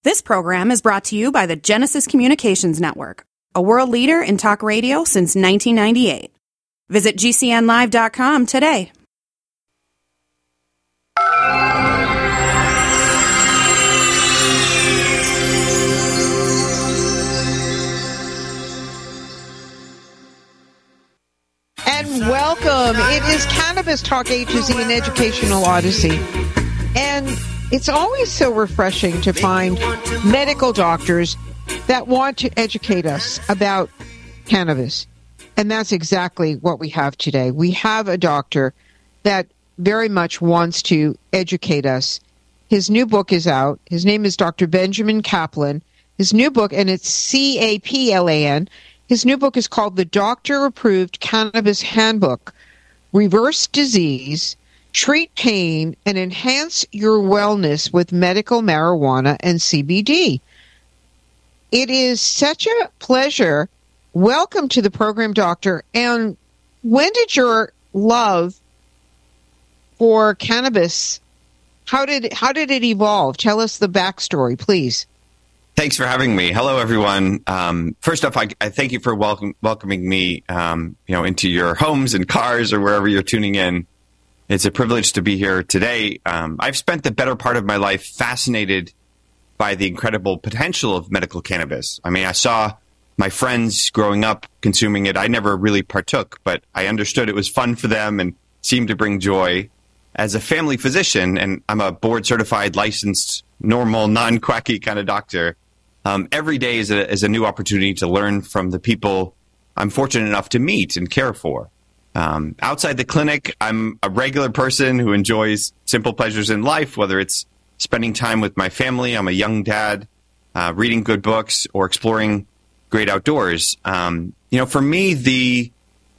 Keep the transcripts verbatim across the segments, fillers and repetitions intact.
This program is brought to you by the Genesis Communications Network, a world leader in talk radio since nineteen ninety-eight. Visit G C N live dot com today. And welcome. It is Cannabis Talk A to Z, an educational odyssey. And it's always so refreshing to find medical doctors that want to educate us about cannabis. And that's exactly what we have today. We have a doctor that very much wants to educate us. His new book is out. His name is Doctor Benjamin Kaplan. His new book, and it's C A P L A N. His new book is called The Doctor-Approved Cannabis Handbook, Reverse Disease, Treat Pain, and Enhance Your Wellness with Medical Marijuana and C B D. It is such a pleasure. Welcome to the program, Doctor. And when did your love for cannabis, how did how did it evolve? Tell us the backstory, please. Thanks for having me. Hello, everyone. Um, first off, I, I thank you for welcome, welcoming me, um, you know, into your homes and cars or wherever you're tuning in. It's a privilege to be here today. Um, I've spent the better part of my life fascinated by the incredible potential of medical cannabis. I mean, I saw my friends growing up consuming it. I never really partook, but I understood it was fun for them and seemed to bring joy. As a family physician, and I'm a board-certified, licensed, normal, non-quacky kind of doctor, um, every day is a, is a new opportunity to learn from the people I'm fortunate enough to meet and care for. Um, outside the clinic, I'm a regular person who enjoys simple pleasures in life, whether it's spending time with my family, I'm a young dad, uh, reading good books, or exploring great outdoors. Um, you know, for me, the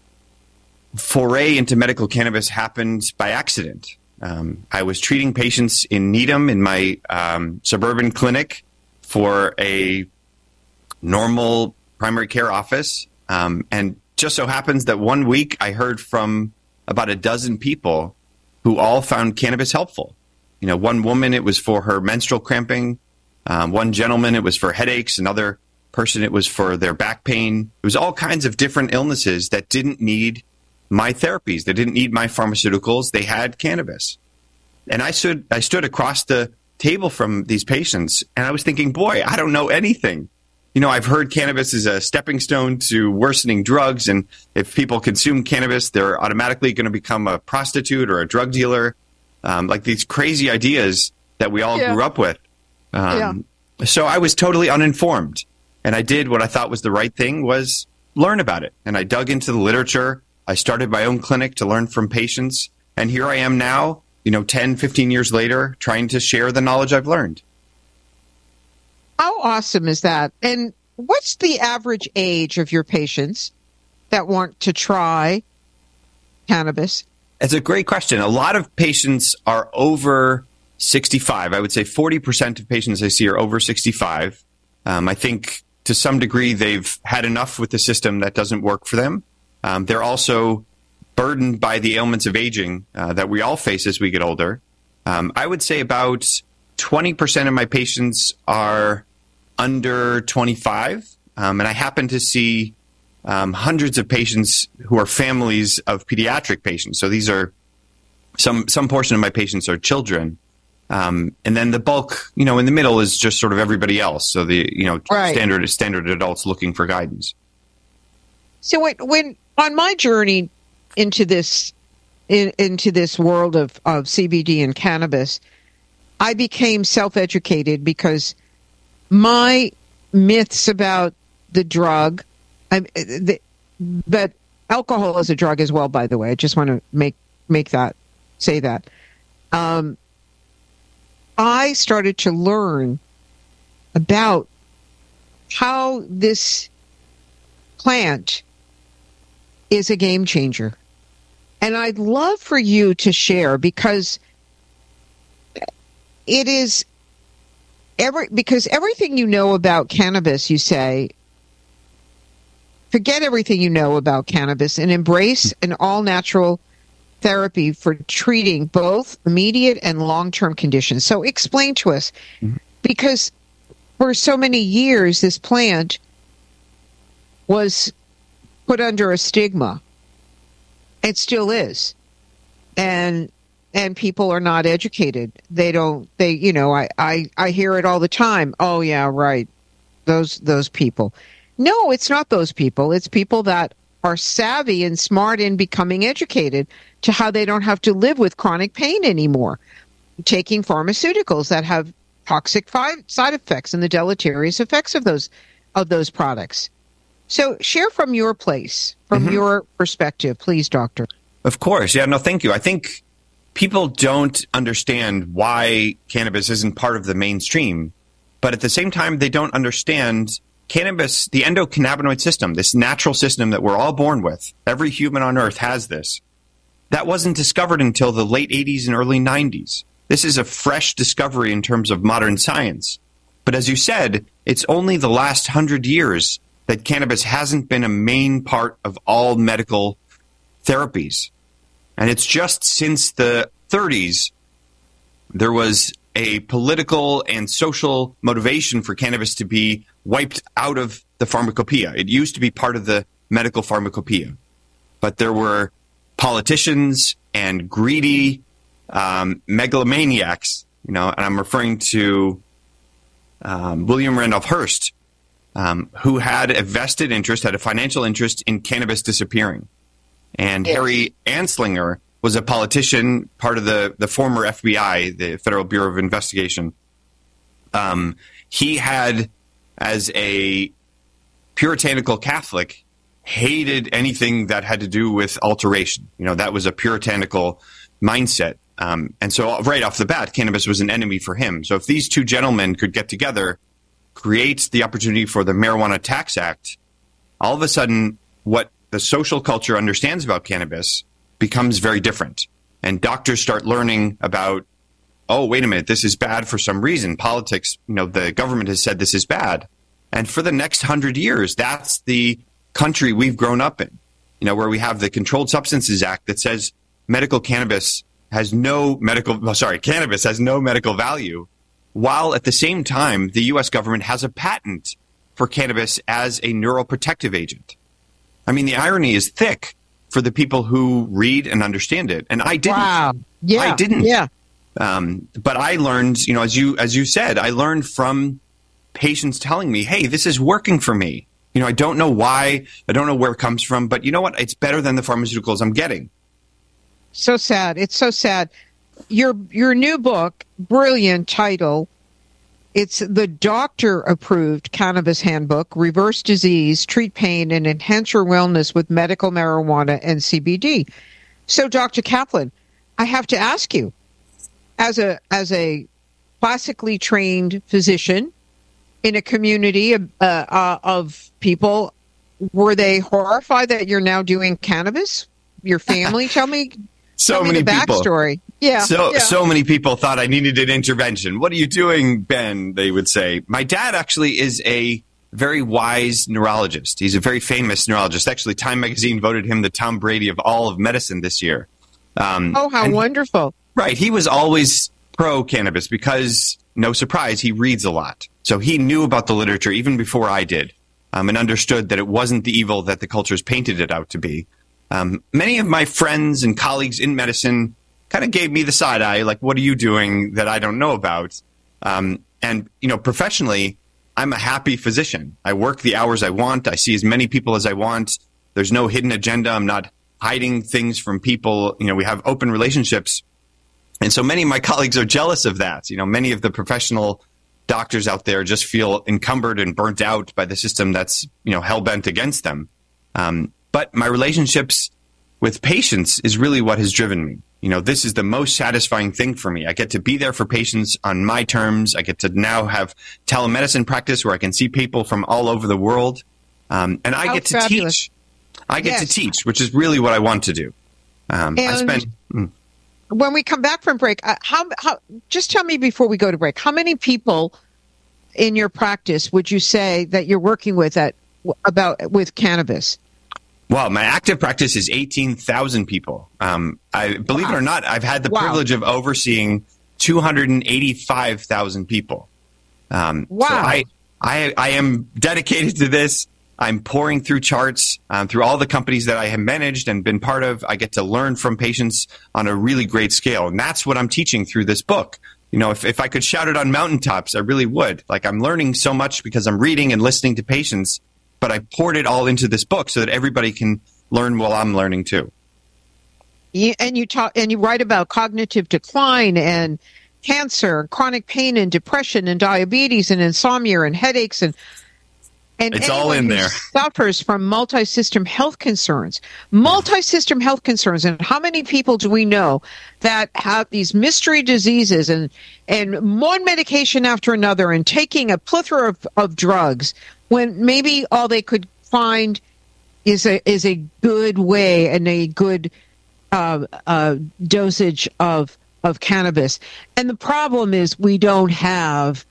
foray into medical cannabis happened by accident. Um, I was treating patients in Needham in my um, suburban clinic for a normal primary care office, um, and just so happens that one week I heard from about a dozen people who all found cannabis helpful. You know, one woman, it was for her menstrual cramping. Um, one gentleman, it was for headaches. Another person, it was for their back pain. It was all kinds of different illnesses that didn't need my therapies. They didn't need my pharmaceuticals. They had cannabis. And I stood, I stood across the table from these patients, and I was thinking, boy, I don't know anything. You know, I've heard cannabis is a stepping stone to worsening drugs, and if people consume cannabis, they're automatically going to become a prostitute or a drug dealer, um, like these crazy ideas that we all yeah. grew up with. Um, yeah. So I was totally uninformed, and I did what I thought was the right thing, was learn about it. And I dug into the literature. I started my own clinic to learn from patients, and here I am now, you know, ten, fifteen years later, trying to share the knowledge I've learned. How awesome is that? And what's the average age of your patients that want to try cannabis? It's a great question. A lot of patients are over sixty-five. I would say forty percent of patients I see are over sixty-five. Um, I think to some degree they've had enough with the system that doesn't work for them. Um, they're also burdened by the ailments of aging uh, that we all face as we get older. Um, I would say about twenty percent of my patients are under twenty-five, um, and I happen to see um, hundreds of patients who are families of pediatric patients. So these are some some portion of my patients are children, um, and then the bulk, you know, in the middle is just sort of everybody else. So the you know right. standard standard adults looking for guidance. So when, when on my journey into this in, into this world of, of C B D and cannabis, I became self-educated because my myths about the drug, I, the, but alcohol is a drug as well, by the way. I just want to make make that, say that. Um, I started to learn about how this plant is a game changer. And I'd love for you to share, because it is every because everything you know about cannabis, you say, forget everything you know about cannabis and embrace an all-natural therapy for treating both immediate and long-term conditions. So explain to us, mm-hmm. because for so many years, this plant was put under a stigma. It still is. And and people are not educated. They don't, they, you know, I, I, I hear it all the time. Oh, yeah, right. Those, those people. No, it's not those people. It's people that are savvy and smart in becoming educated to how they don't have to live with chronic pain anymore. Taking pharmaceuticals that have toxic fi- side effects and the deleterious effects of those, of those products. So share from your place, from mm-hmm. your perspective, please, Doctor. Of course. Yeah, no, thank you. I think people don't understand why cannabis isn't part of the mainstream, but at the same time, they don't understand cannabis, the endocannabinoid system, this natural system that we're all born with. Every human on earth has this. That wasn't discovered until the late eighties and early nineties. This is a fresh discovery in terms of modern science. But as you said, it's only the last hundred years that cannabis hasn't been a main part of all medical therapies. And it's just since the thirties, there was a political and social motivation for cannabis to be wiped out of the pharmacopoeia. It used to be part of the medical pharmacopoeia. But there were politicians and greedy um, megalomaniacs, you know, and I'm referring to um, William Randolph Hearst, um, who had a vested interest, had a financial interest in cannabis disappearing. And yes. Harry Anslinger was a politician, part of the, the former F B I, the Federal Bureau of Investigation. Um, he had, as a puritanical Catholic, hated anything that had to do with alteration. You know, that was a puritanical mindset. Um, and so right off the bat, cannabis was an enemy for him. So if these two gentlemen could get together, create the opportunity for the Marijuana Tax Act, all of a sudden what the social culture understands about cannabis becomes very different. And doctors start learning about, oh, wait a minute, this is bad for some reason. Politics, you know, the government has said this is bad. And for the next hundred years, that's the country we've grown up in, you know, where we have the Controlled Substances Act that says medical cannabis has no medical, sorry, cannabis has no medical value, while at the same time, the U S government has a patent for cannabis as a neuroprotective agent. I mean, the irony is thick for the people who read and understand it. And I didn't. Wow. Yeah. I didn't. Yeah. Um, but I learned, you know, as you as you said, I learned from patients telling me, hey, this is working for me. You know, I don't know why. I don't know where it comes from. But you know what? It's better than the pharmaceuticals I'm getting. So sad. It's so sad. Your your new book, brilliant title. It's the doctor-approved cannabis handbook, Reverse Disease, Treat Pain, and Enhance Your Wellness with Medical Marijuana and C B D. So, Doctor Kaplan, I have to ask you, as a as a classically trained physician in a community of, uh, uh, of people, were they horrified that you're now doing cannabis? Your family? Tell me. So Tell me many the backstory. people. Yeah. So yeah. so many people thought I needed an intervention. What are you doing, Ben? They would say. My dad actually is a very wise neurologist. He's a very famous neurologist. Actually, Time Magazine voted him the Tom Brady of all of medicine this year. Um, oh, how wonderful. Right. He was always pro-cannabis because, no surprise, he reads a lot. So he knew about the literature even before I did, um, and understood that it wasn't the evil that the cultures painted it out to be. Um, many of my friends and colleagues in medicine kind of gave me the side eye, like, what are you doing that I don't know about? Um, and, you know, professionally, I'm a happy physician. I work the hours I want. I see as many people as I want. There's no hidden agenda. I'm not hiding things from people. You know, we have open relationships. And so many of my colleagues are jealous of that. You know, many of the professional doctors out there just feel encumbered and burnt out by the system that's, you know, hell-bent against them. Um, But my relationships with patients is really what has driven me. You know, this is the most satisfying thing for me. I get to be there for patients on my terms. I get to now have telemedicine practice where I can see people from all over the world. Um, and I How get to fabulous. teach. I get Yes. to teach, which is really what I want to do. Um, I And spend. Mm. when we come back from break, uh, how, how, just tell me before we go to break, how many people in your practice would you say that you're working with at about with cannabis? Well, my active practice is eighteen thousand people. Um, I believe Wow. it or not, I've had the Wow. privilege of overseeing two hundred eighty-five thousand people. Um, wow. So I, I, I am dedicated to this. I'm pouring through charts um, through all the companies that I have managed and been part of. I get to learn from patients on a really great scale. And that's what I'm teaching through this book. You know, if, if I could shout it on mountaintops, I really would. Like, I'm learning so much because I'm reading and listening to patients, but I poured it all into this book so that everybody can learn while I'm learning too. You, and you talk and you write about cognitive decline and cancer, chronic pain and depression and diabetes and insomnia and headaches and And it's all in there. Suffers from multi-system health concerns. Multi-system health concerns. And how many people do we know that have these mystery diseases and, and one medication after another and taking a plethora of, of drugs when maybe all they could find is a is a good way and a good uh, uh, dosage of of cannabis. And the problem is we don't have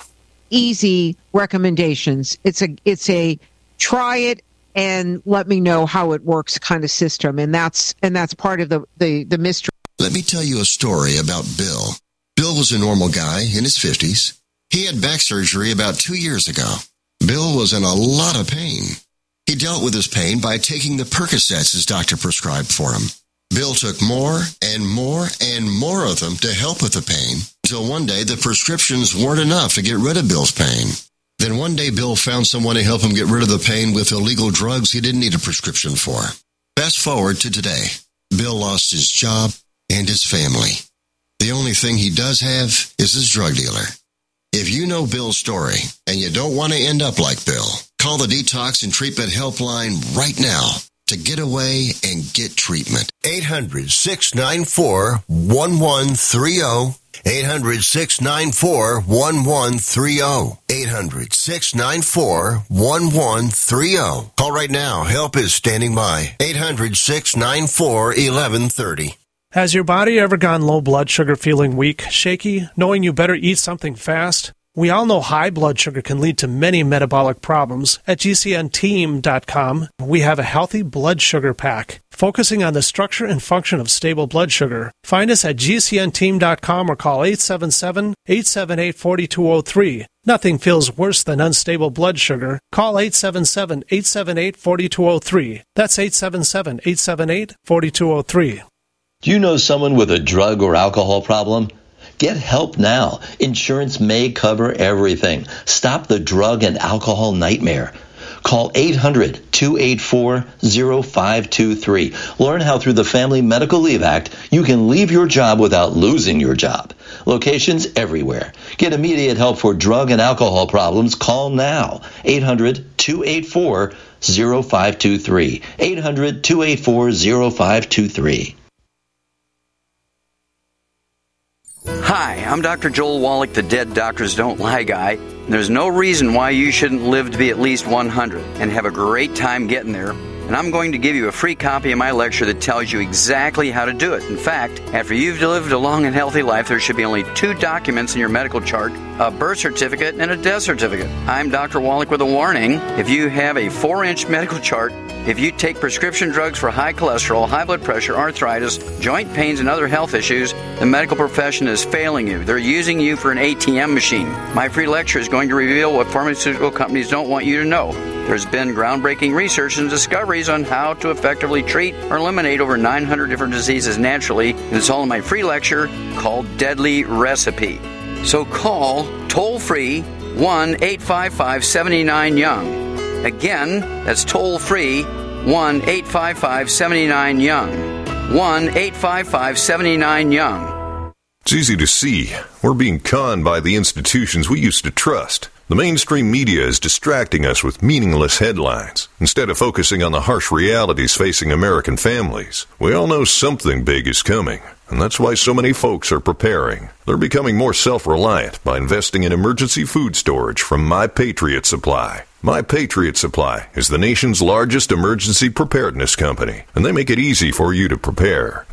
easy recommendations. It's a it's a try it and let me know how it works kind of system, and that's and that's part of the the, the mystery. Let me tell you a story about Bill. Bill was a normal guy in his fifties. He had back surgery about two years ago. Bill was in a lot of pain. He dealt with his pain by taking the Percocets his doctor prescribed for him. Bill took more and more and more of them to help with the pain, until one day the prescriptions weren't enough to get rid of Bill's pain. Then one day Bill found someone to help him get rid of the pain with illegal drugs he didn't need a prescription for. Fast forward to today. Bill lost his job and his family. The only thing he does have is his drug dealer. If you know Bill's story and you don't want to end up like Bill, call the Detox and Treatment Helpline right now to get away and get treatment. eight hundred, six nine four, one one three zero. eight hundred, six nine four, one one three zero. eight hundred, six nine four, one one three zero. Call right now. Help is standing by. eight hundred, six nine four, one one three zero. Has your body ever gone low blood sugar, feeling weak, shaky, knowing you better eat something fast? We all know high blood sugar can lead to many metabolic problems. At G C N team dot com, we have a healthy blood sugar pack, focusing on the structure and function of stable blood sugar. Find us at G C N team dot com or call eight seven seven, eight seven eight, four two zero three. Nothing feels worse than unstable blood sugar. Call eight seven seven, eight seven eight, four two zero three. That's eight seven seven, eight seven eight, four two zero three. Do you know someone with a drug or alcohol problem? Get help now. Insurance may cover everything. Stop the drug and alcohol nightmare. Call eight hundred, two eight four, zero five two three. Learn how through the Family Medical Leave Act you can leave your job without losing your job. Locations everywhere. Get immediate help for drug and alcohol problems. Call now. eight hundred, two eight four, zero five two three. eight hundred, two eight four, zero five two three. Hi, I'm Doctor Joel Wallach, the Dead Doctors Don't Lie guy. There's no reason why you shouldn't live to be at least one hundred and have a great time getting there. And I'm going to give you a free copy of my lecture that tells you exactly how to do it. In fact, after you've lived a long and healthy life, there should be only two documents in your medical chart, a birth certificate and a death certificate. I'm Doctor Wallach with a warning. If you have a four-inch medical chart, if you take prescription drugs for high cholesterol, high blood pressure, arthritis, joint pains, and other health issues, the medical profession is failing you. They're using you for an A T M machine. My free lecture is going to reveal what pharmaceutical companies don't want you to know. There's been groundbreaking research and discoveries on how to effectively treat or eliminate over nine hundred different diseases naturally, and it's all in my free lecture called Deadly Recipe. So call toll-free one eight five five, seven nine young. Again, that's toll-free one eight five five, seven nine young. one eight five five, seven nine young. It's easy to see. We're being conned by the institutions we used to trust. The mainstream media is distracting us with meaningless headlines, instead of focusing on the harsh realities facing American families. We all know something big is coming, and that's why so many folks are preparing. They're becoming more self-reliant by investing in emergency food storage from My Patriot Supply. My Patriot Supply is the nation's largest emergency preparedness company, and they make it easy for you to prepare.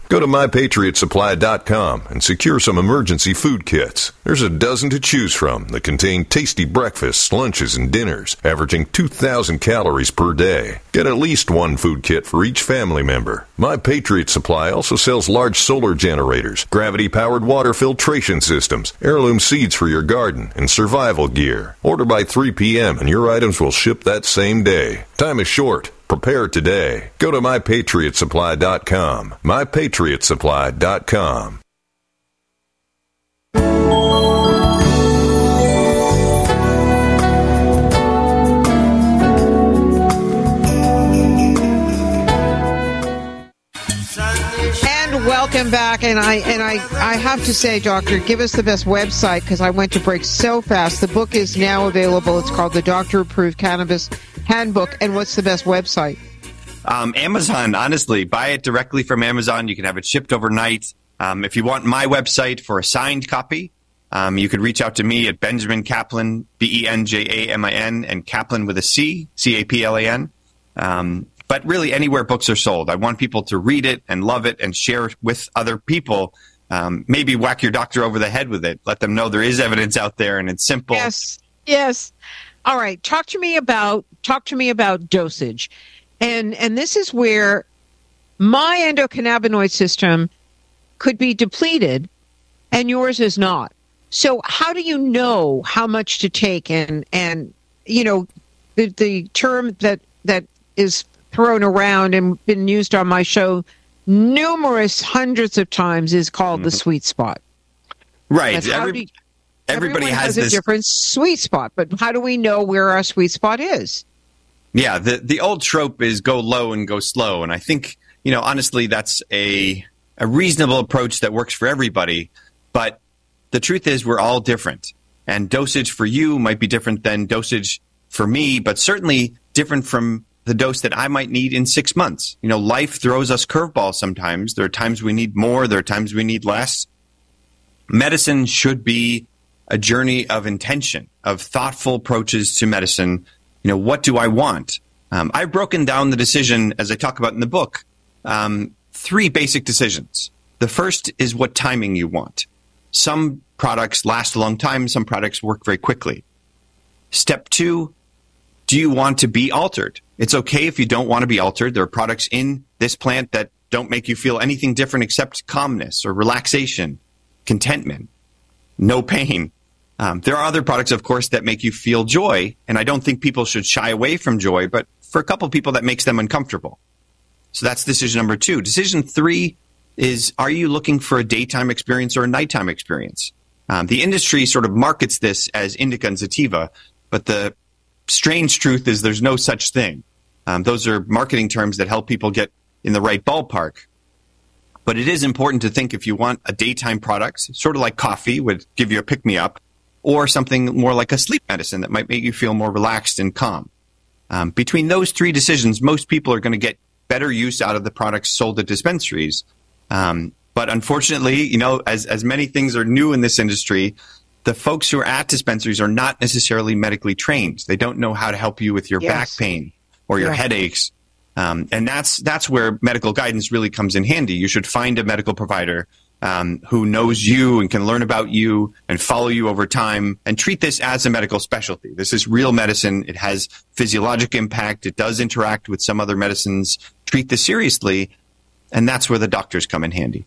Go to my patriot supply dot com and secure some emergency food kits. There's a dozen to choose from that contain tasty breakfasts, lunches, and dinners, averaging two thousand calories per day. Get at least one food kit for each family member. My Patriot Supply also sells large solar generators, gravity-powered water filtration systems, heirloom seeds for your garden, and survival gear. Order by three p.m. and your items will ship that same day. Time is short. Prepare today. Go to my patriot supply dot com. my patriot supply dot com. And welcome back. And I and I, I have to say, Doctor, give us the best website because I went to break so fast. The book is now available. It's called the Doctor Approved Cannabis Handbook. And what's the best website? Um, Amazon, honestly. Buy it directly from Amazon. You can have it shipped overnight. Um, if you want my website for a signed copy, um, you could reach out to me at Benjamin Kaplan, B E N J A M I N, and Kaplan with a C, C A P L A N. Um, but really anywhere books are sold. I want people to read it and love it and share it with other people. Um, maybe whack your doctor over the head with it. Let them know there is evidence out there and it's simple. Yes, yes. All right. Talk to me about talk to me about dosage. And and this is where my endocannabinoid system could be depleted and yours is not. So how do you know how much to take? And, and you know, the, the term that, that is thrown around and been used on my show numerous hundreds of times is called mm-hmm. the sweet spot. Right. Every, you, everybody has, has a this different sweet spot, but how do we know where our sweet spot is? Yeah, the, the old trope is go low and go slow. And I think, you know, honestly, that's a, a reasonable approach that works for everybody. But the truth is we're all different. And dosage for you might be different than dosage for me, but certainly different from the dose that I might need in six months. You know, life throws us curveballs sometimes. There are times we need more. There are times we need less. Medicine should be a journey of intention, of thoughtful approaches to medicine. You know, what do I want? Um, I've broken down the decision, as I talk about in the book, um, three basic decisions. The first is what timing you want. Some products last a long time. Some products work very quickly. Step two, do you want to be altered? It's okay if you don't want to be altered. There are products in this plant that don't make you feel anything different except calmness or relaxation, contentment, no pain. Um, there are other products, of course, that make you feel joy, and I don't think people should shy away from joy, but for a couple of people, that makes them uncomfortable. So that's decision number two. Decision three is, are you looking for a daytime experience or a nighttime experience? Um, the industry sort of markets this as indica and sativa, but the strange truth is there's no such thing. Um, those are marketing terms that help people get in the right ballpark. But it is important to think if you want a daytime product, sort of like coffee would give you a pick-me-up, or something more like a sleep medicine that might make you feel more relaxed and calm. Um, between those three decisions, most people are going to get better use out of the products sold at dispensaries. Um, but unfortunately, you know, as, as many things are new in this industry, the folks who are at dispensaries are not necessarily medically trained. They don't know how to help you with your yes. back pain or your yeah. headaches. Um, and that's that's where medical guidance really comes in handy. You should find a medical provider um, who knows you and can learn about you and follow you over time and treat this as a medical specialty. This is real medicine. It has physiologic impact. It does interact with some other medicines. Treat this seriously, and that's where the doctors come in handy.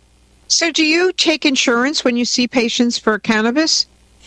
So do you take insurance when you see patients for cannabis?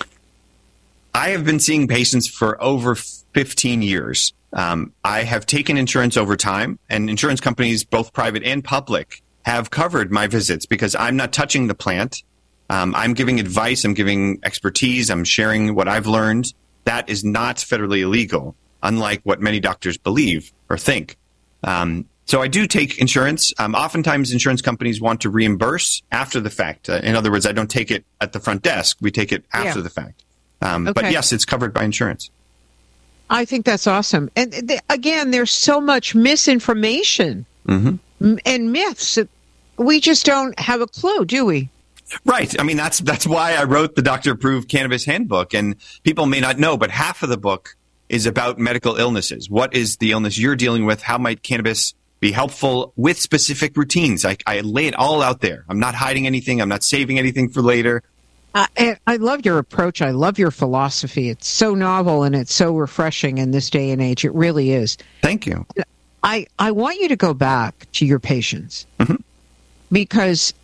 I have been seeing patients for over fifteen years. Um, I have taken insurance over time, and insurance companies, both private and public, have covered my visits because I'm not touching the plant. Um, I'm giving advice. I'm giving expertise. I'm sharing what I've learned. That is not federally illegal, unlike what many doctors believe or think. Um, so I do take insurance. Um, oftentimes, insurance companies want to reimburse after the fact. Uh, in other words, I don't take it at the front desk. We take it after yeah. the fact. Um, okay. But yes, it's covered by insurance. I think that's awesome. And th- again, there's so much misinformation mm-hmm. and myths that we just don't have a clue, do we? Right. I mean, that's that's why I wrote the Doctor Approved Cannabis Handbook. And people may not know, but half of the book is about medical illnesses. What is the illness you're dealing with? How might cannabis be helpful with specific routines. I, I lay it all out there. I'm not hiding anything. I'm not saving anything for later. Uh, and I love your approach. I love your philosophy. It's so novel and it's so refreshing in this day and age. It really is. Thank you. I, I want you to go back to your patients mm-hmm. because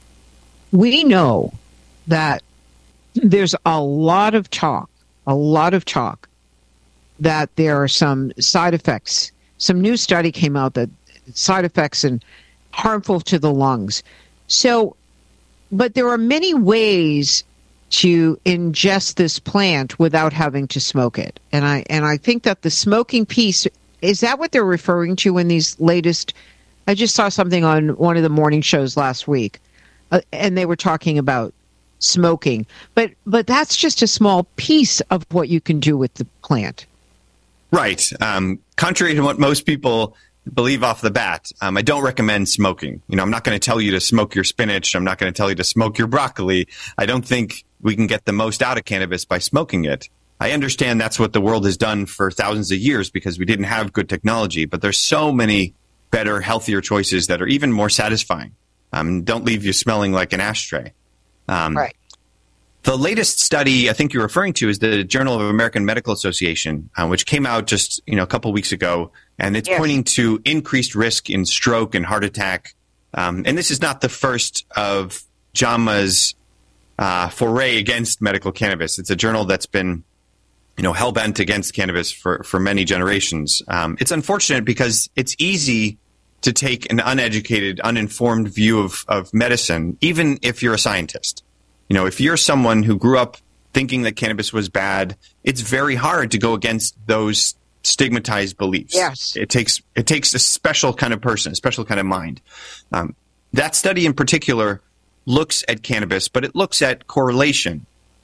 we know that there's a lot of talk, a lot of talk that there are some side effects. Some new study came out that side effects and harmful to the lungs. So, but there are many ways to ingest this plant without having to smoke it. And I and I think that the smoking piece, is that what they're referring to in these latest? I just saw something on one of the morning shows last week, uh, and they were talking about smoking. But but that's just a small piece of what you can do with the plant. Right. Um, contrary to what most people believe off the bat, um, I don't recommend smoking. You know, I'm not going to tell you to smoke your spinach. I'm not going to tell you to smoke your broccoli. I don't think we can get the most out of cannabis by smoking it. I understand that's what the world has done for thousands of years because we didn't have good technology, but there's so many better, healthier choices that are even more satisfying. Um, don't leave you smelling like an ashtray. Um, right. The latest study I think you're referring to is the Journal of American Medical Association, uh, which came out just you know a couple weeks ago, and it's yes. pointing to increased risk in stroke and heart attack. Um, and this is not the first of JAMA's uh, foray against medical cannabis. It's a journal that's been you know hell-bent against cannabis for, for many generations. Um, it's unfortunate because it's easy to take an uneducated, uninformed view of, of medicine, even if you're a scientist. You know, if you're someone who grew up thinking that cannabis was bad, it's very hard to go against those stigmatized beliefs. Yes. It takes it takes a special kind of person, a special kind of mind. Um, that study in particular looks at cannabis, but it looks at correlation,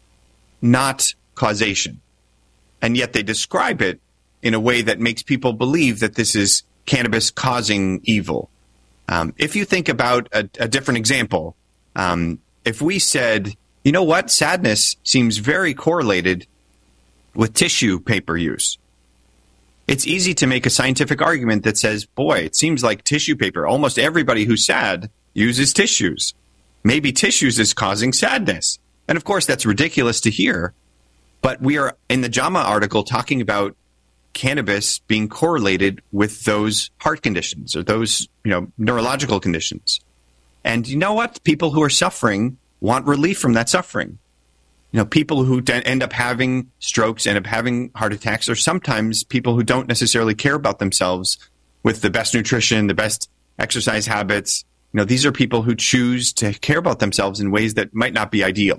not causation. And yet they describe it in a way that makes people believe that this is cannabis causing evil. Um, if you think about a, a different example, um, if we said, you know what, sadness seems very correlated with tissue paper use. It's easy to make a scientific argument that says, boy, it seems like tissue paper, almost everybody who's sad uses tissues. Maybe tissues is causing sadness. And of course, that's ridiculous to hear. But we are in the JAMA article talking about cannabis being correlated with those heart conditions or those, you know, neurological conditions. And you know what? People who are suffering want relief from that suffering. You know, people who de- end up having strokes, end up having heart attacks, are sometimes people who don't necessarily care about themselves with the best nutrition, the best exercise habits. You know, these are people who choose to care about themselves in ways that might not be ideal.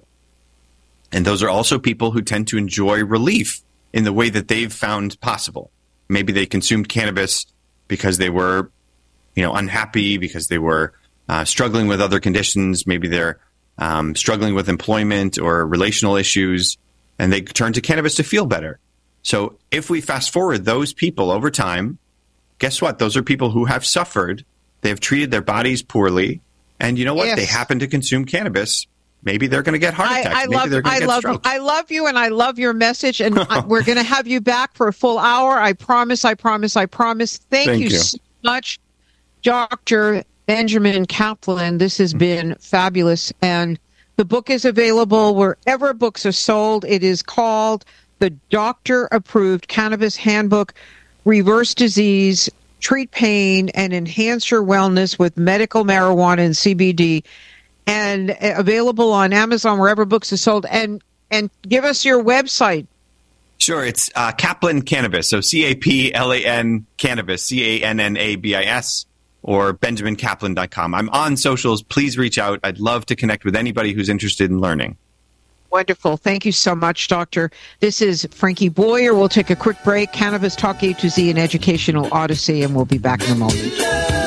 And those are also people who tend to enjoy relief in the way that they've found possible. Maybe they consumed cannabis because they were, you know, unhappy, because they were uh, struggling with other conditions. Maybe they're um, struggling with employment or relational issues, and they turn to cannabis to feel better. So if we fast forward those people over time, guess what? Those are people who have suffered. They have treated their bodies poorly. And you know what? Yes. They happen to consume cannabis. Maybe they're going to get heart attacks. I, I Maybe love, they're going to I get love, strokes. I love you, and I love your message. And we're going to have you back for a full hour. I promise, I promise, I promise. Thank, Thank you, you so much, Doctor Benjamin Kaplan. This has been fabulous. And the book is available wherever books are sold. It is called the Doctor-Approved Cannabis Handbook, Reverse Disease, Treat Pain, and Enhance Your Wellness with Medical Marijuana and C B D. And available on Amazon, wherever books are sold. And and give us your website. Sure. It's uh, Kaplan Cannabis. So C A P L A N Cannabis, C A N N A B I S, or benjamin kaplan dot com. I'm on socials. Please reach out. I'd love to connect with anybody who's interested in learning. Wonderful. Thank you so much, Doctor. This is Frankie Boyer. We'll take a quick break. Cannabis Talk A to Z, an educational odyssey, and we'll be back in a moment.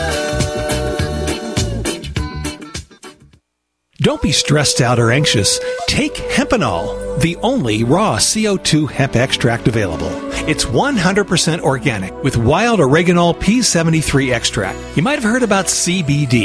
Don't be stressed out or anxious. Take Hempanol, the only raw C O two hemp extract available. It's one hundred percent organic with wild oreganol P seventy-three extract. You might have heard about C B D,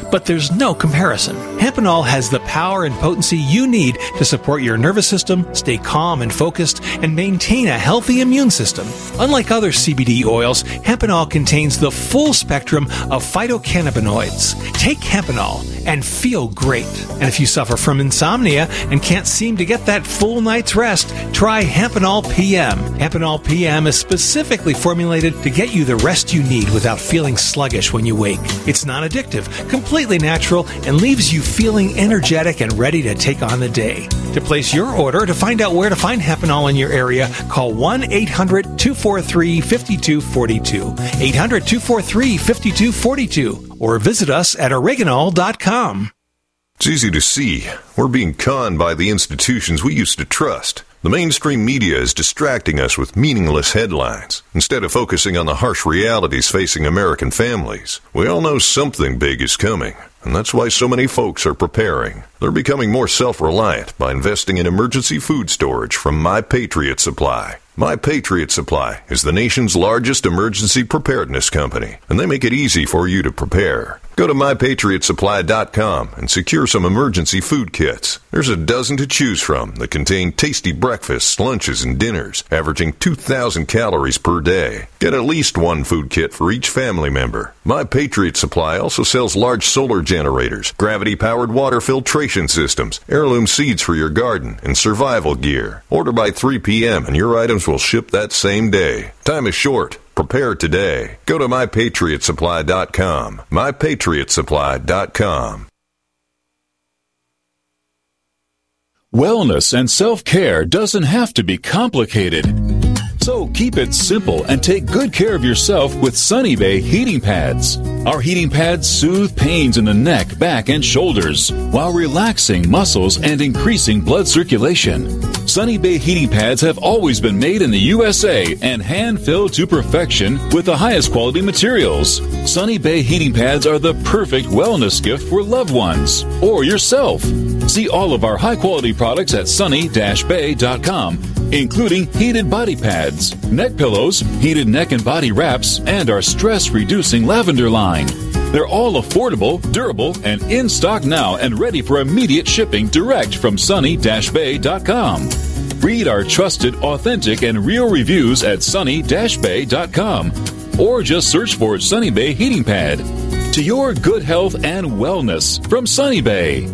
but there's no comparison. Hempenol has the power and potency you need to support your nervous system, stay calm and focused, and maintain a healthy immune system. Unlike other C B D oils, Hempenol contains the full spectrum of phytocannabinoids. Take Hempenol and feel great. And if you suffer from insomnia and can't seem to get that full night's rest, try Hempenol P M. Hempenol P M is specifically formulated to get you the rest you need without feeling sluggish when you wake. It's non-addictive, completely natural, and leaves you feeling energetic and ready to take on the day. To place your order, to find out where to find Hempenol in your area, call one eight hundred two four three five two four two, eight hundred two four three five two four two, or visit us at oregonol dot com. It's easy to see. We're being conned by the institutions we used to trust. The mainstream media is distracting us with meaningless headlines instead of focusing on the harsh realities facing American families. We all know something big is coming, and that's why so many folks are preparing. They're becoming more self-reliant by investing in emergency food storage from My Patriot Supply. My Patriot Supply is the nation's largest emergency preparedness company, and they make it easy for you to prepare. Go to my patriot supply dot com and secure some emergency food kits. There's a dozen to choose from that contain tasty breakfasts, lunches, and dinners, averaging two thousand calories per day. Get at least one food kit for each family member. My Patriot Supply also sells large solar generators, gravity-powered water filtration systems, heirloom seeds for your garden, and survival gear. Order by three p.m. and your items will ship that same day. Time is short. Prepare today. Go to my patriot supply dot com. my patriot supply dot com. Wellness and self-care doesn't have to be complicated. So keep it simple and take good care of yourself with Sunny Bay heating pads. Our heating pads soothe pains in the neck, back, and shoulders while relaxing muscles and increasing blood circulation. Sunny Bay heating pads have always been made in the U S A and hand-filled to perfection with the highest quality materials. Sunny Bay heating pads are the perfect wellness gift for loved ones or yourself. See all of our high-quality products at sunny dash bay dot com, including heated body pads, neck pillows, heated neck and body wraps, and our stress-reducing lavender line. They're all affordable, durable, and in stock now and ready for immediate shipping direct from sunny dash bay dot com. Read our trusted, authentic, and real reviews at sunny dash bay dot com or just search for Sunny Bay Heating Pad. To your good health and wellness from Sunny Bay.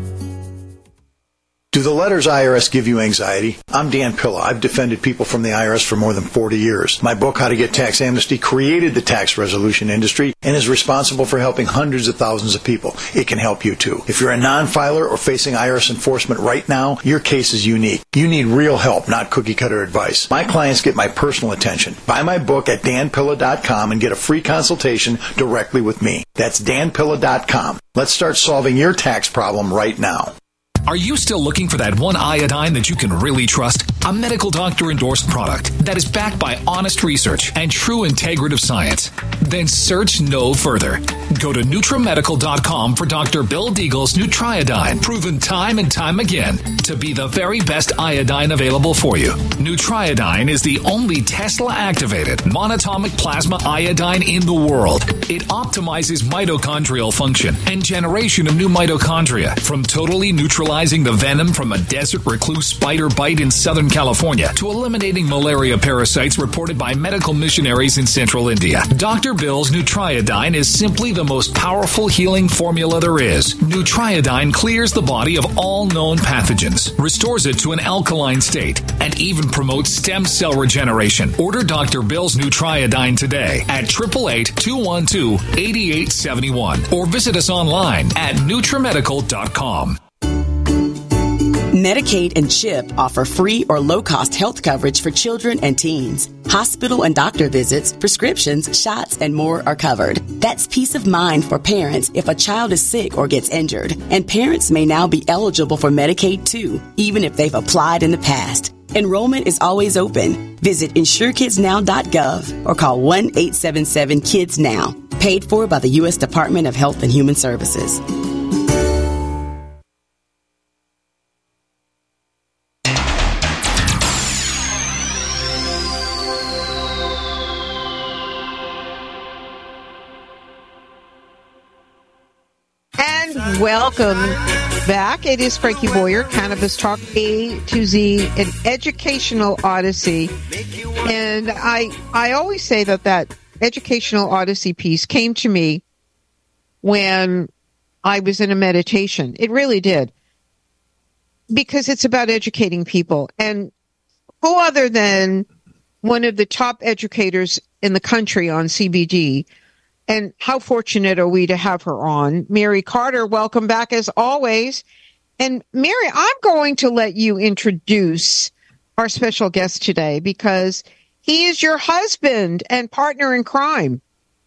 Do the letters I R S give you anxiety? I'm Dan Pilla. I've defended people from the I R S for more than forty years. My book, How to Get Tax Amnesty, created the tax resolution industry and is responsible for helping hundreds of thousands of people. It can help you too. If you're a non-filer or facing I R S enforcement right now, your case is unique. You need real help, not cookie-cutter advice. My clients get my personal attention. Buy my book at dan pilla dot com and get a free consultation directly with me. That's dan pilla dot com. Let's start solving your tax problem right now. Are you still looking for that one iodine that you can really trust? A medical doctor endorsed product that is backed by honest research and true integrative science? Then search no further. Go to nutramedical dot com for Doctor Bill Deagle's Nutriodine, proven time and time again to be the very best iodine available for you. Nutriodine is the only Tesla-activated monatomic plasma iodine in the world. It optimizes mitochondrial function and generation of new mitochondria from totally neutralizing the venom from a desert recluse spider bite in Southern California to eliminating malaria parasites reported by medical missionaries in central India. Doctor Bill's Nutriodine is simply the most powerful healing formula there is. Nutriodine clears the body of all known pathogens, restores it to an alkaline state, and even promotes stem cell regeneration. Order Doctor Bill's Nutriodine today at eight eight eight, two one two, eight eight seven one or visit us online at nutramedical dot com. Medicaid and CHIP offer free or low-cost health coverage for children and teens. Hospital and doctor visits, prescriptions, shots, and more are covered. That's peace of mind for parents if a child is sick or gets injured. And parents may now be eligible for Medicaid too, even if they've applied in the past. Enrollment is always open. Visit insure kids now dot gov or call one eight seven seven kids now. Paid for by the U S Department of Health and Human Services. welcome back. It is Frankie Boyer, Cannabis Talk A to Z, an educational odyssey. And I I always say that that educational odyssey piece came to me when I was in a meditation. It really did. Because it's about educating people. And who other than one of the top educators in the country on C B D, and how fortunate are we to have her on? Mary Carter, welcome back as always. And Mary, I'm going to let you introduce our special guest today because he is your husband and partner in crime.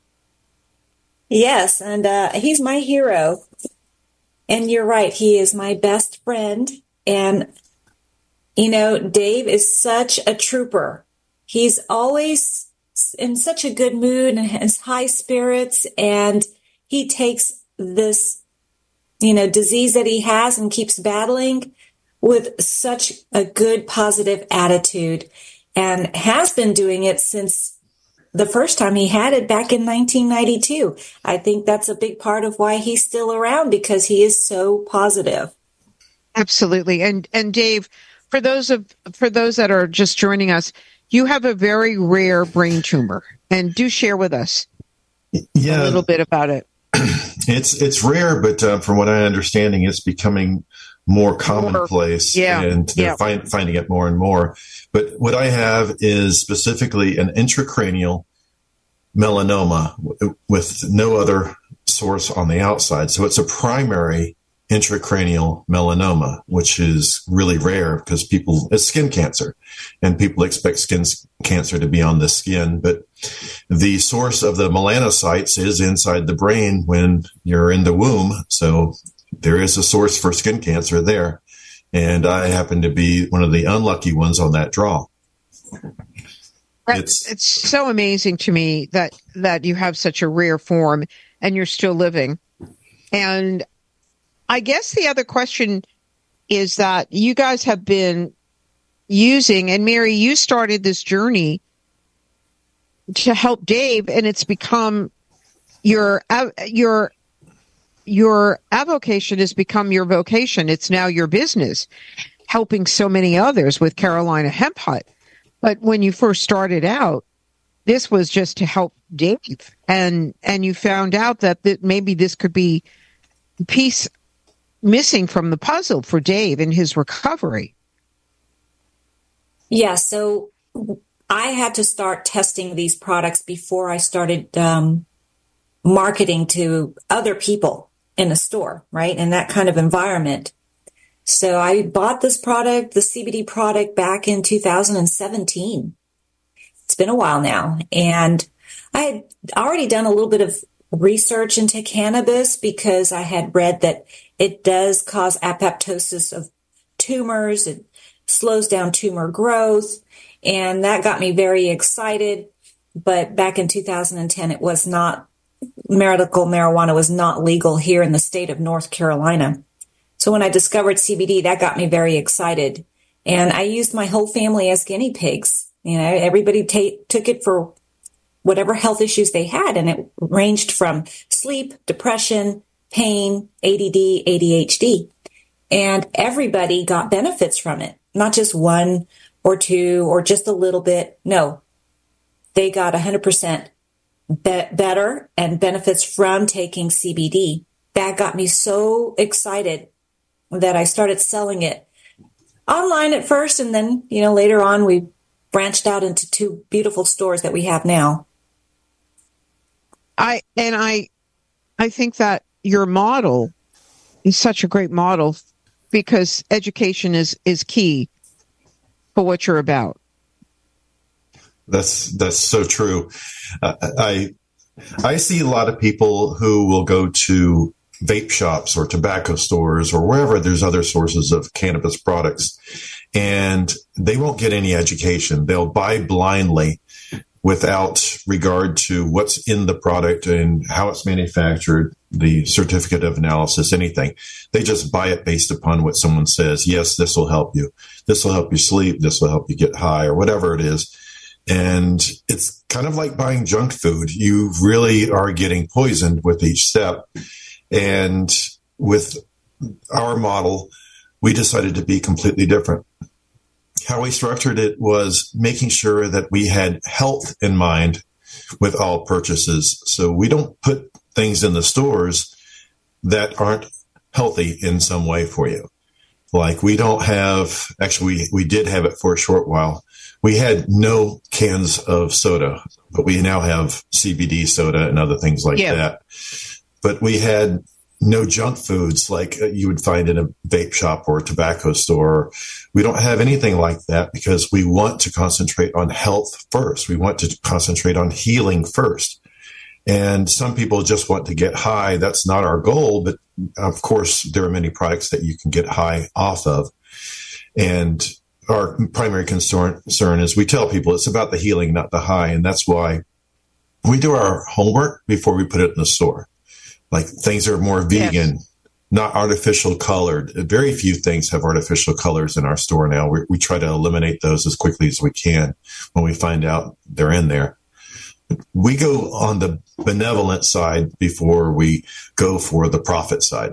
Yes, and uh, he's my hero. And you're right, he is my best friend. And, you know, Dave is such a trooper. He's always in such a good mood and has high spirits, and he takes this, you know, disease that he has and keeps battling with such a good, positive attitude, and has been doing it since the first time he had it back in nineteen ninety-two. I think that's a big part of why he's still around, because he is so positive. Absolutely. And, and Dave, for those of, for those that are just joining us, you have a very rare brain tumor, and do share with us yeah, a little bit about it. It's it's rare, but uh, from what I'm understanding, it's becoming more commonplace, more, yeah, and they're yeah. find, finding it more and more. But what I have is specifically an intracranial melanoma with no other source on the outside. So it's a primary intracranial melanoma, which is really rare because people, it's skin cancer, and people expect skin cancer to be on the skin. But the source of the melanocytes is inside the brain when you're in the womb. So there is a source for skin cancer there. And I happen to be one of the unlucky ones on that draw. It's, it's so amazing to me that, that you have such a rare form and you're still living. And I guess the other question is that you guys have been using, and Mary, you started this journey to help Dave, and it's become your, your, your avocation has become your vocation. It's now your business, helping so many others with Carolina Hemp Hut. But when you first started out, this was just to help Dave, and, and you found out that, that maybe this could be a piece missing from the puzzle for Dave in his recovery. Yeah, so I had to start testing these products before I started um, marketing to other people in a store, right? In that kind of environment. So I bought this product, the C B D product, back in two thousand seventeen. It's been a while now. And I had already done a little bit of research into cannabis because I had read that it does cause apoptosis of tumors. It slows down tumor growth. And that got me very excited. But back in two thousand ten, it was not, medical marijuana was not legal here in the state of North Carolina. So when I discovered C B D, that got me very excited. And I used my whole family as guinea pigs. You know, everybody ta- took it for whatever health issues they had. And it ranged from sleep, depression, pain, A D D, A D H D. And everybody got benefits from it, not just one or two or just a little bit. No, they got one hundred percent be- better and benefits from taking C B D. That got me so excited that I started selling it online at first. And then, you know, later on, we branched out into two beautiful stores that we have now. I, and I, I think that your model is such a great model because education is, is key for what you're about. That's, that's so true. Uh, I, I see a lot of people who will go to vape shops or tobacco stores or wherever there's other sources of cannabis products, and they won't get any education. They'll buy blindly without regard to what's in the product and how it's manufactured, the certificate of analysis, anything. They just buy it based upon what someone says. Yes, this will help you. This will help you sleep. This will help you get high, or whatever it is. And it's kind of like buying junk food. You really are getting poisoned with each step. And with our model, we decided to be completely different. How we structured it was making sure that we had health in mind with all purchases. So we don't put things in the stores that aren't healthy in some way for you. Like we don't have, actually we, we did have it for a short while. We had no cans of soda, but we now have C B D soda and other things like yeah. that. But we had no junk foods like you would find in a vape shop or a tobacco store. We don't have anything like that because we want to concentrate on health first. We want to concentrate on healing first. And some people just want to get high. That's not our goal, but of course, there are many products that you can get high off of. And our primary concern, concern is we tell people it's about the healing, not the high. And that's why we do our homework before we put it in the store. Like things are more vegan, yes. not artificial colored. Very few things have artificial colors in our store now. We, we try to eliminate those as quickly as we can when we find out they're in there. We go on the benevolent side before we go for the profit side.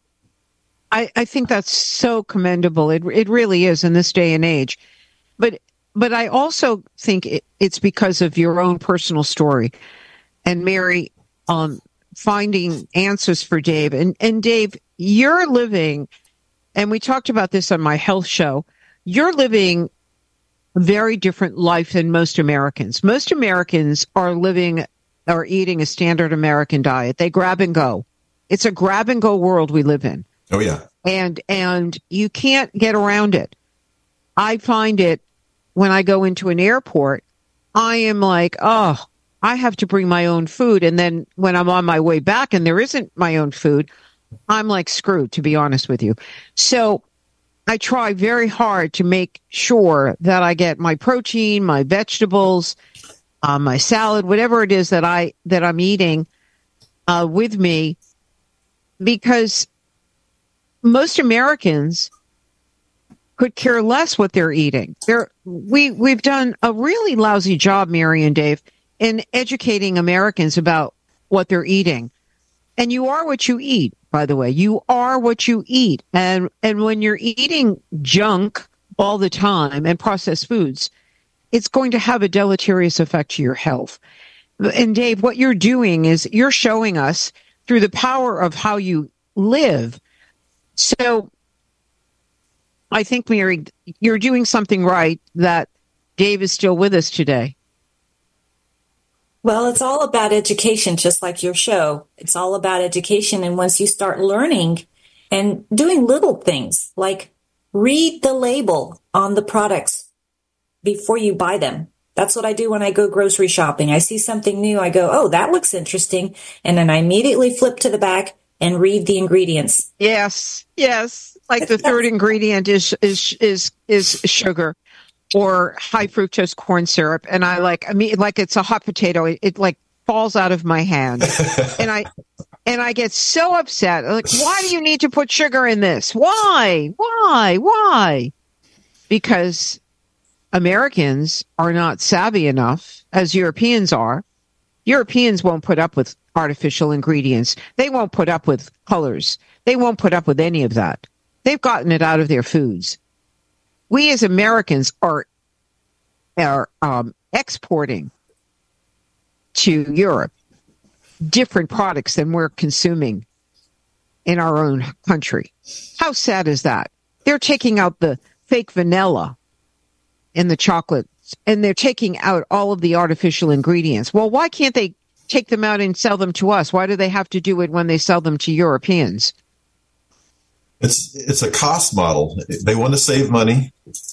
I, I think that's so commendable. It it really is in this day and age. But but I also think it, it's because of your own personal story. And Mary, um, finding answers for Dave. And, and Dave, you're living, and we talked about this on my health show, you're living a very different life than most Americans. Most Americans are living or eating a standard American diet. They grab and go. It's a grab and go world we live in. Oh, yeah. And and you can't get around it. I find it when I go into an airport, I am like, oh, I have to bring my own food. And then when I'm on my way back and there isn't my own food, I'm like screwed, to be honest with you. So I try very hard to make sure that I get my protein, my vegetables, uh, my salad, whatever it is that I that I'm eating uh, with me, because most Americans could care less what they're eating. They're, we we've done a really lousy job, Mary and Dave, in educating Americans about what they're eating. And you are what you eat. By the way, you are what you eat. And and when you're eating junk all the time and processed foods, it's going to have a deleterious effect to your health. And Dave, what you're doing is you're showing us through the power of how you live. So I think, Mary, you're doing something right that Dave is still with us today. Well, it's all about education, just like your show. It's all about education. And once you start learning and doing little things like read the label on the products before you buy them. That's what I do when I go grocery shopping. I see something new. I go, oh, that looks interesting. And then I immediately flip to the back and read the ingredients. Yes, yes. Like the third ingredient is is is is sugar. Or high fructose corn syrup, and I like I mean like it's a hot potato. It, it like falls out of my hand, and I and I get so upset. Like, why do you need to put sugar in this? Why? Why? Why? Because Americans are not savvy enough, as Europeans are. Europeans won't put up with artificial ingredients. They won't put up with colors. They won't put up with any of that. They've gotten it out of their foods. We as Americans are are um, exporting to Europe different products than we're consuming in our own country. How sad is that? They're taking out the fake vanilla in the chocolates, and they're taking out all of the artificial ingredients. Well, why can't they take them out and sell them to us? Why do they have to do it when they sell them to Europeans? It's it's a cost model. They want to save money,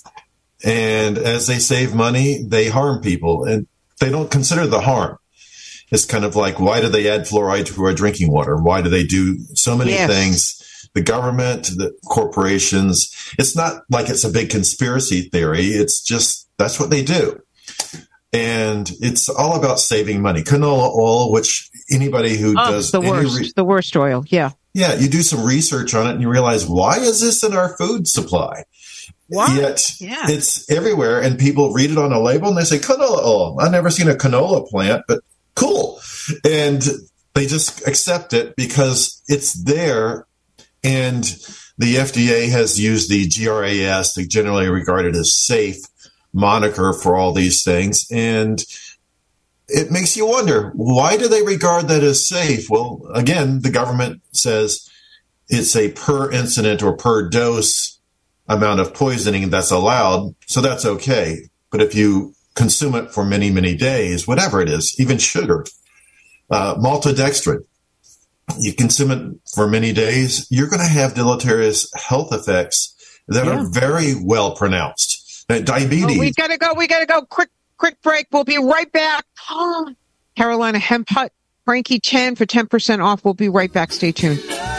and as they save money, they harm people, and they don't consider the harm. It's kind of like, why do they add fluoride to our drinking water? Why do they do so many yes. things? The government, the corporations. It's not like it's a big conspiracy theory. It's just that's what they do, and it's all about saving money. Canola oil, which anybody who oh, does the worst, re- the worst oil, yeah. Yeah, you do some research on it and you realize, why is this in our food supply? What? Yet yeah. it's everywhere, and people read it on a label and they say, canola oil. I've never seen a canola plant, but cool. And they just accept it because it's there And the F D A has used the G R A S, the generally regarded as safe moniker for all these things. And it makes you wonder, why do they regard that as safe? Well, again, the government says it's a per incident or per dose amount of poisoning that's allowed, so that's okay. But if you consume it for many, many days, whatever it is, even sugar, uh, maltodextrin, you consume it for many days, you're going to have deleterious health effects that yeah. are very well pronounced. Uh, diabetes. Oh, we got to go. We got to go. Quick, quick break. We'll be right back. Oh, Carolina Hemp Hut, Frankie Chen for ten percent off. We'll be right back. Stay tuned.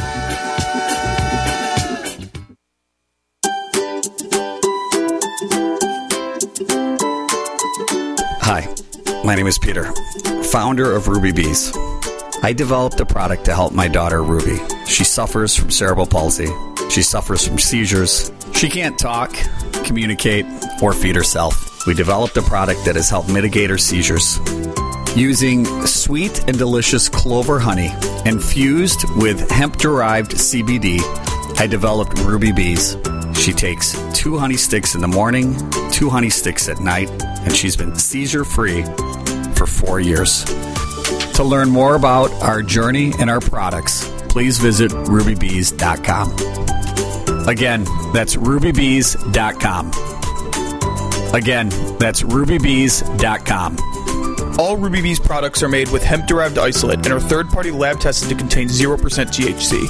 Hi, my name is Peter, founder of Ruby Bees. I developed a product to help my daughter, Ruby. She suffers from cerebral palsy. She suffers from seizures. She can't talk, communicate, or feed herself. We developed a product that has helped mitigate her seizures. Using sweet and delicious clover honey infused with hemp-derived C B D, I developed Ruby Bees. She takes two honey sticks in the morning, two honey sticks at night, and she's been seizure-free for four years. To learn more about our journey and our products, please visit ruby bees dot com. Again, that's ruby bees dot com. Again, that's ruby bees dot com. All Ruby Bees products are made with hemp-derived isolate and are third-party lab tested to contain zero percent T H C.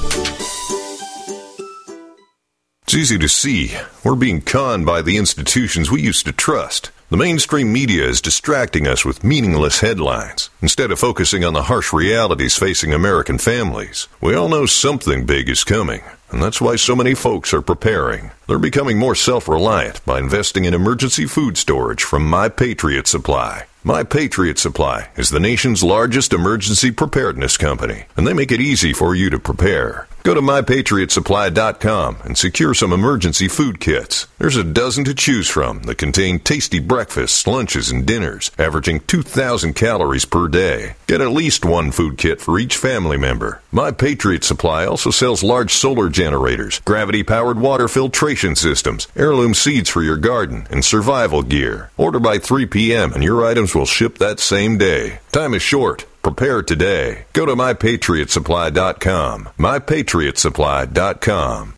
It's easy to see. We're being conned by the institutions we used to trust. The mainstream media is distracting us with meaningless headlines instead of focusing on the harsh realities facing American families. We all know something big is coming, and that's why so many folks are preparing. They're becoming more self-reliant by investing in emergency food storage from My Patriot Supply. My Patriot Supply is the nation's largest emergency preparedness company, and they make it easy for you to prepare. Go to my patriot supply dot com and secure some emergency food kits. There's a dozen to choose from that contain tasty breakfasts, lunches, and dinners, averaging two thousand calories per day. Get at least one food kit for each family member. My Patriot Supply also sells large solar generators, gravity-powered water filtration systems, heirloom seeds for your garden, and survival gear. Order by three p.m. and your items will ship that same day. Time is short. Prepare today. Go to my patriot supply dot com. my patriot supply dot com.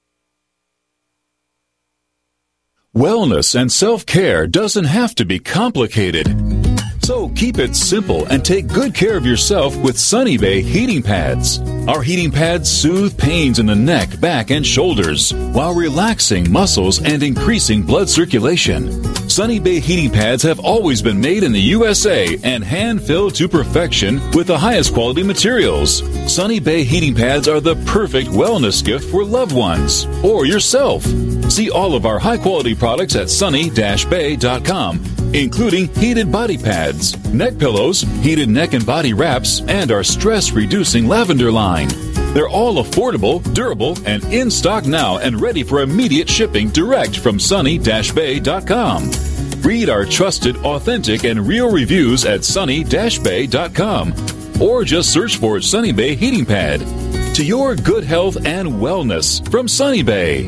Wellness and self-care doesn't have to be complicated. So keep it simple and take good care of yourself with Sunny Bay heating pads. Our heating pads soothe pains in the neck, back, and shoulders while relaxing muscles and increasing blood circulation. Sunny Bay heating pads have always been made in the U S A and hand-filled to perfection with the highest quality materials. Sunny Bay heating pads are the perfect wellness gift for loved ones or yourself. See all of our high-quality products at sunny dash bay dot com, including heated body pads, neck pillows, heated neck and body wraps, and our stress-reducing lavender line. They're all affordable, durable, and in stock now and ready for immediate shipping direct from sunny dash bay dot com. Read our trusted, authentic, and real reviews at sunny dash bay dot com or just search for Sunny Bay Heating Pad. To your good health and wellness from Sunny Bay.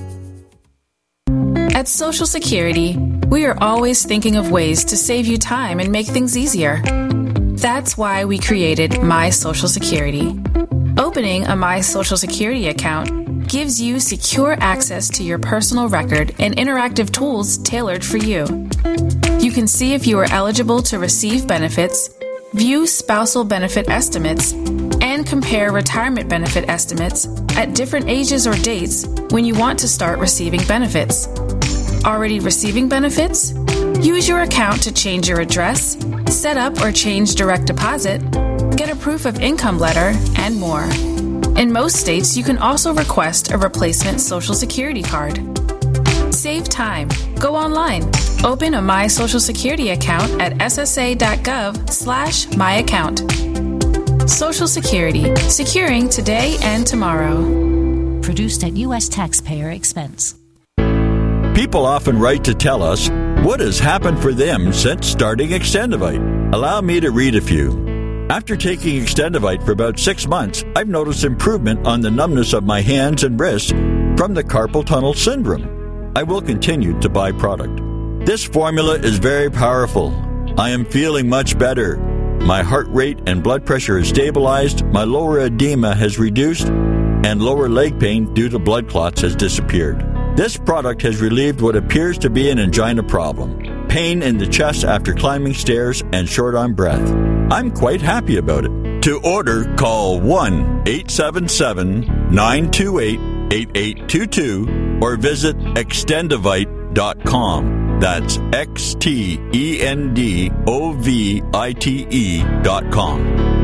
At Social Security, we are always thinking of ways to save you time and make things easier. That's why we created My Social Security. Opening a My Social Security account gives you secure access to your personal record and interactive tools tailored for you. You can see if you are eligible to receive benefits, view spousal benefit estimates, and compare retirement benefit estimates at different ages or dates when you want to start receiving benefits. Already receiving benefits? Use your account to change your address, set up or change direct deposit, get a proof of income letter, and more. In most states, you can also request a replacement Social Security card. Save time. Go online. Open a My Social Security account at s s a dot gov slash my account. Social Security. Securing today and tomorrow. Produced at U S taxpayer expense. People often write to tell us what has happened for them since starting Extendivite. Allow me to read a few. After taking Extendivite for about six months, I've noticed improvement on the numbness of my hands and wrists from the carpal tunnel syndrome. I will continue to buy product. This formula is very powerful. I am feeling much better. My heart rate and blood pressure is stabilized, my lower edema has reduced, and lower leg pain due to blood clots has disappeared. This product has relieved what appears to be an angina problem, pain in the chest after climbing stairs, and short on breath. I'm quite happy about it. To order, call one eight seven seven, nine two eight, eight eight two two or visit extendivite dot com. That's X T E N D O V I T E dot com.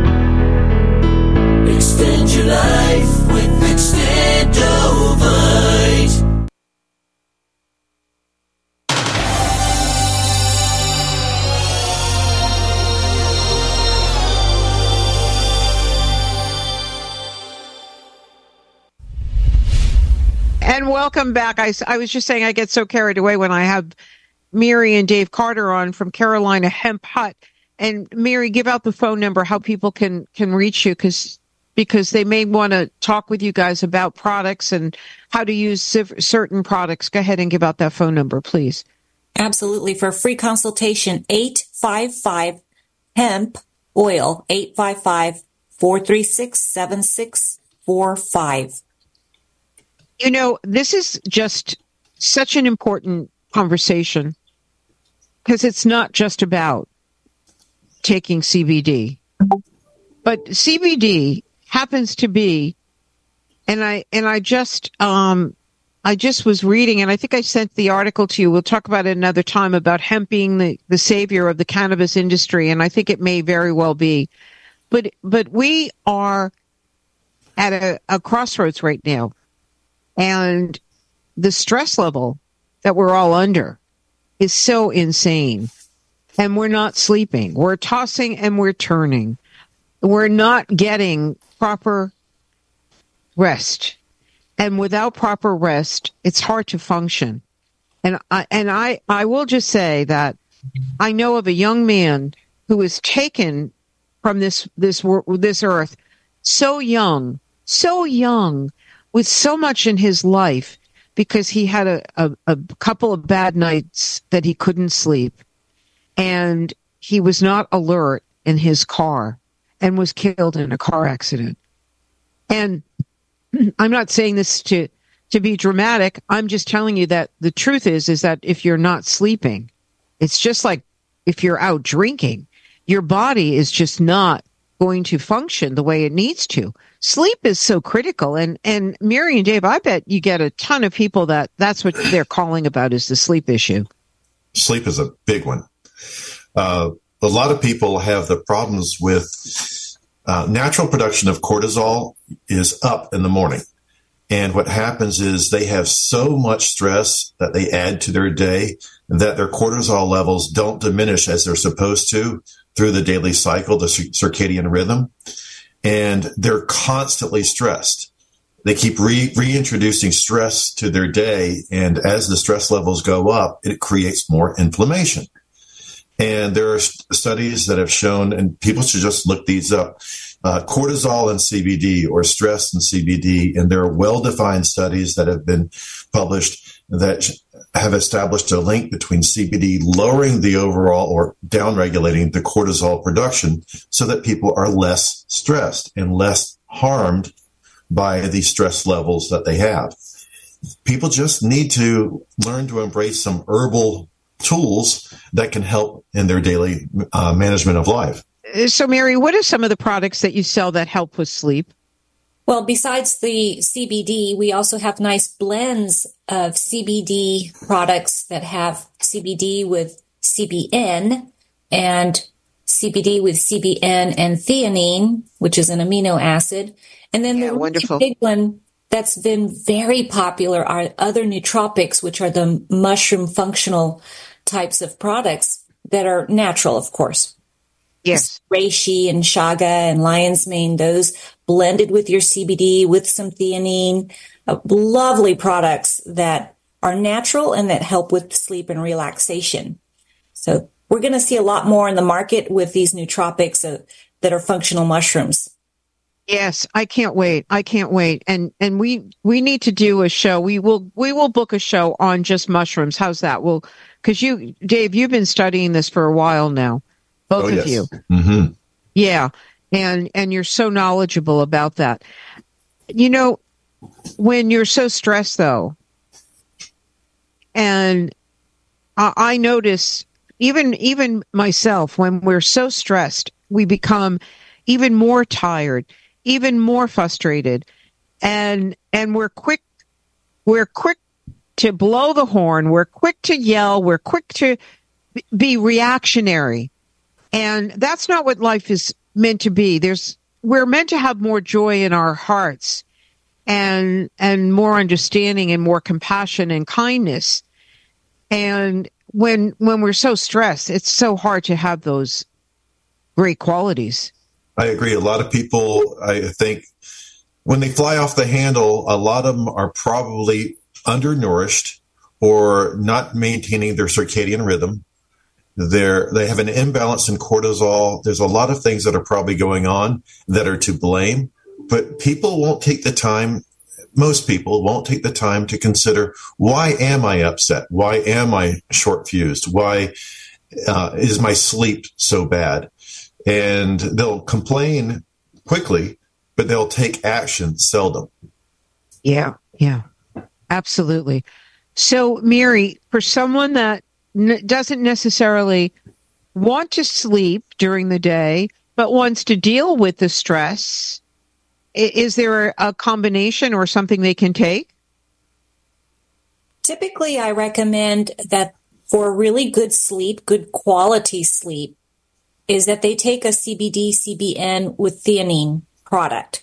Extend your life with Extendovite. And welcome back. I, I was just saying I get so carried away when I have Mary and Dave Carter on from Carolina Hemp Hut. And Mary, give out the phone number, how people can, can reach you, because because they may want to talk with you guys about products and how to use certain products. Go ahead and give out that phone number, please. Absolutely. For a free consultation, eight five five hemp oil, eight five five, four three six, seven six four five. You know, this is just such an important conversation because it's not just about taking C B D, but C B D happens to be, and I and I just um I just was reading, and I think I sent the article to you. We'll talk about it another time about hemp being the, the savior of the cannabis industry, and I think it may very well be, but but we are at a, a crossroads right now. And the stress level that we're all under is so insane. And we're not sleeping. We're tossing and we're turning. We're not getting proper rest. And without proper rest, it's hard to function. And I, and I, I will just say that I know of a young man who was taken from this, this, this earth so young, so young, with so much in his life because he had a, a, a couple of bad nights that he couldn't sleep. And he was not alert in his car and was killed in a car accident. And I'm not saying this to, to be dramatic. I'm just telling you that the truth is, is that if you're not sleeping, it's just like if you're out drinking, your body is just not going to function the way it needs to. Sleep is so critical. And, and Mary and Dave, I bet you get a ton of people that that's what they're calling about is the sleep issue. Sleep is a big one. Uh, a lot of people have the problems with uh, natural production of cortisol is up in the morning. And what happens is they have so much stress that they add to their day that their cortisol levels don't diminish as they're supposed to through the daily cycle, the circadian rhythm. And they're constantly stressed. They keep re- reintroducing stress to their day. And as the stress levels go up, it creates more inflammation. And there are studies that have shown, and people should just look these up, uh, cortisol and C B D or stress and C B D. And there are well-defined studies that have been published that have established a link between C B D lowering the overall or downregulating the cortisol production so that people are less stressed and less harmed by the stress levels that they have. People just need to learn to embrace some herbal tools that can help in their daily uh, management of life. So, Mary, what are some of the products that you sell that help with sleep? Well, besides the C B D, we also have nice blends of C B D products that have C B D with C B N and C B D with C B N and theanine, which is an amino acid. And then yeah, the wonderful. big one that's been very popular are other nootropics, which are the mushroom functional types of products that are natural, of course. Yes. Reishi and Chaga and Lion's Mane, those blended with your C B D with some theanine, uh, lovely products that are natural and that help with sleep and relaxation. So we're going to see a lot more in the market with these nootropics. Uh, that are functional mushrooms. Yes, I can't wait. I can't wait. And and we we need to do a show. We will we will book a show on just mushrooms. How's that? Well, because you, Dave, you've been studying this for a while now, both oh, of yes. you. Mm-hmm. Yeah, and and you're so knowledgeable about that. You know, when you're so stressed, though, and I, I notice even even myself, when we're so stressed, we become even more tired, even more frustrated, and and we're quick we're quick to blow the horn, we're quick to yell, we're quick to be reactionary. And that's not what life is meant to be. There's we're meant to have more joy in our hearts and and more understanding and more compassion and kindness. And when when we're so stressed, it's so hard to have those great qualities. I agree. A lot of people, I think, when they fly off the handle, a lot of them are probably undernourished or not maintaining their circadian rhythm. They're, they have an imbalance in cortisol. There's a lot of things that are probably going on that are to blame, but people won't take the time. Most people won't take the time to consider, why am I upset? Why am I short fused? Why uh, is my sleep so bad? And they'll complain quickly, but they'll take action seldom. Yeah, yeah, absolutely. So, Mary, for someone that n- doesn't necessarily want to sleep during the day, but wants to deal with the stress, I- is there a combination or something they can take? Typically, I recommend that for really good sleep, good quality sleep, is that they take a C B D, C B N with theanine product.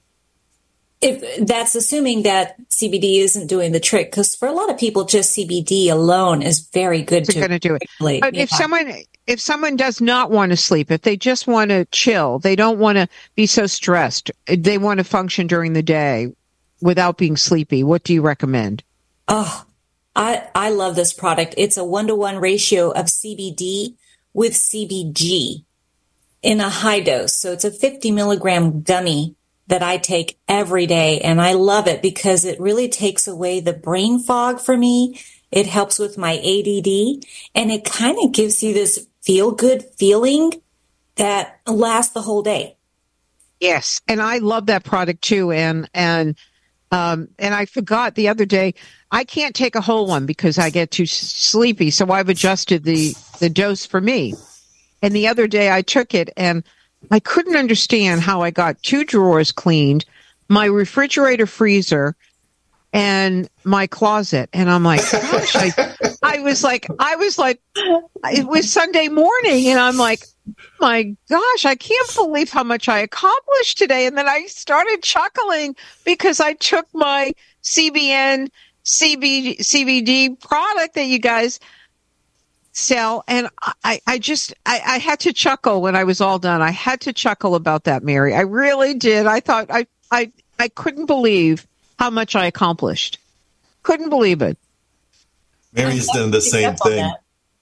If that's assuming that C B D isn't doing the trick, because for a lot of people, just C B D alone is very good It's to going to do it. regulate. But Yeah. if someone if someone does not want to sleep, if they just want to chill, they don't want to be so stressed, they want to function during the day without being sleepy, what do you recommend? Oh, I I love this product. It's a one-to-one ratio of C B D with C B G in a high dose. So it's a fifty milligram gummy that I take every day. And I love it because it really takes away the brain fog for me. It helps with my A D D, and it kind of gives you this feel good feeling that lasts the whole day. Yes, and I love that product too. And and um, and I forgot the other day, I can't take a whole one because I get too sleepy. So I've adjusted the the dose for me. And the other day I took it, and I couldn't understand how I got two drawers cleaned, my refrigerator, freezer, and my closet. And I'm like, gosh, I, I was like, I was like, it was Sunday morning, and I'm like, my gosh, I can't believe how much I accomplished today. And then I started chuckling because I took my C B N C B, C B D product that you guys sell, and I, I just, I, I had to chuckle when I was all done. I had to chuckle about that, Mary. I really did. I thought, I, I, I couldn't believe how much I accomplished. Couldn't believe it. Mary's done the same thing.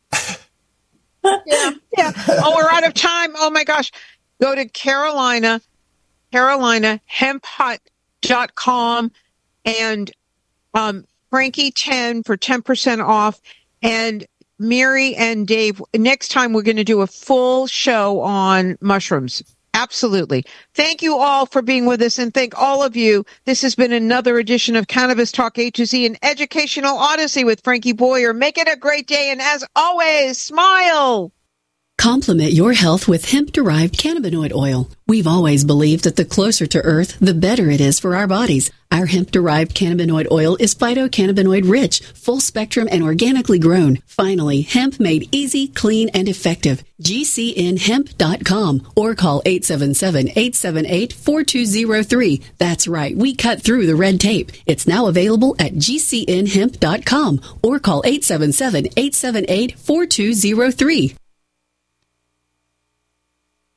yeah, yeah. Oh, we're out of time. Oh my gosh. Go to Carolina, Carolina hemp hut dot com and um, Frankie ten for ten percent off. And Mary and Dave, next time we're going to do a full show on mushrooms. Absolutely. Thank you all for being with us, and thank all of you. This has been another edition of Cannabis Talk A to Z, an educational odyssey with Frankie Boyer. Make it a great day, and as always, smile. Complement your health with hemp-derived cannabinoid oil. We've always believed that the closer to Earth, the better it is for our bodies. Our hemp-derived cannabinoid oil is phytocannabinoid rich, full spectrum, and organically grown. Finally, hemp made easy, clean, and effective. G C N hemp dot com or call eight seven seven, eight seven eight, four two zero three. That's right, we cut through the red tape. It's now available at G C N hemp dot com or call eight seven seven, eight seven eight, four two zero three.